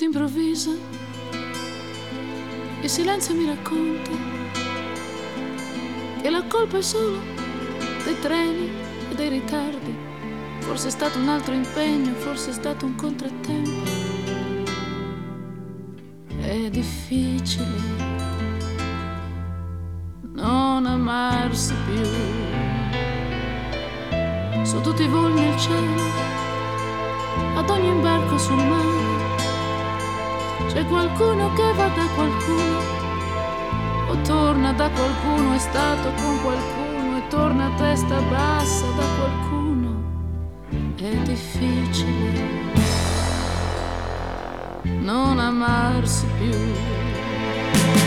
d'improvviso il silenzio mi racconta che la colpa è solo dei treni e dei ritardi. Forse è stato un altro impegno, forse è stato un contrattempo. È difficile non amarsi più. Su tutti i voli nel cielo, ad ogni imbarco sul mare, c'è qualcuno che va da qualcuno o torna da qualcuno, è stato con qualcuno e torna a testa bassa da qualcuno. È difficile non amarsi più.